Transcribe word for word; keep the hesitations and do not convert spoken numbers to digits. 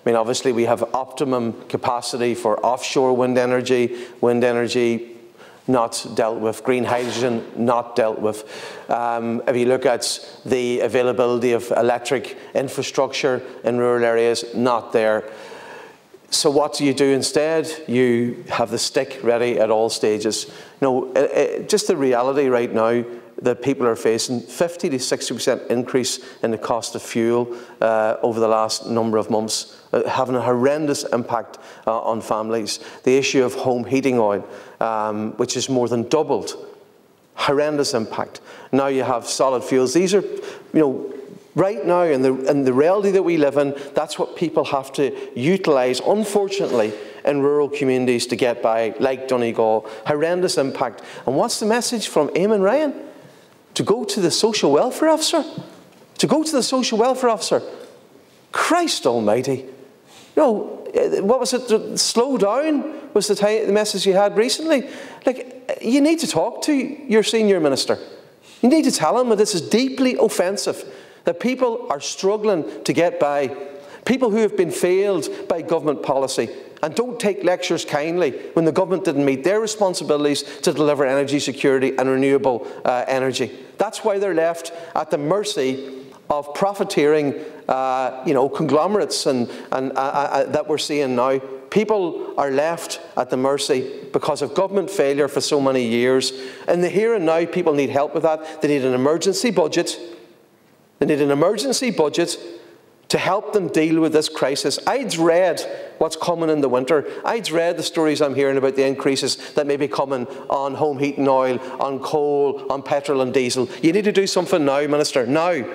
mean, obviously we have optimum capacity for offshore wind energy, wind energy not dealt with, green hydrogen not dealt with. Um, if you look at the availability of electric infrastructure in rural areas, not there. So what do you do instead? You have the stick ready at all stages. You know, it, it, just the reality right now that people are facing, fifty to sixty percent increase in the cost of fuel uh, over the last number of months, uh, having a horrendous impact uh, on families. The issue of home heating oil, um, which is more than doubled, horrendous impact. Now you have solid fuels. These are, you know, right now in the, in the reality that we live in, that's what people have to utilise, unfortunately, in rural communities to get by, like Donegal. Horrendous impact. And what's the message from Eamon Ryan? To go to the social welfare officer? To go to the social welfare officer? Christ almighty. You know, what was it? Slow down was the, time, the message you had recently. Like, you need to talk to your senior minister. You need to tell him that this is deeply offensive, that people are struggling to get by, people who have been failed by government policy. And don't take lectures kindly when the government didn't meet their responsibilities to deliver energy security and renewable uh, energy. That's why they're left at the mercy of profiteering, uh, you know, conglomerates and, and uh, uh, that we're seeing now. People are left at the mercy because of government failure for so many years. In the here and now, people need help with that. They need an emergency budget. They need an emergency budget to help them deal with this crisis. I'd read what's coming in the winter. I'd read the stories I'm hearing about the increases that may be coming on home heating oil, on coal, on petrol and diesel. You need to do something now, Minister, now.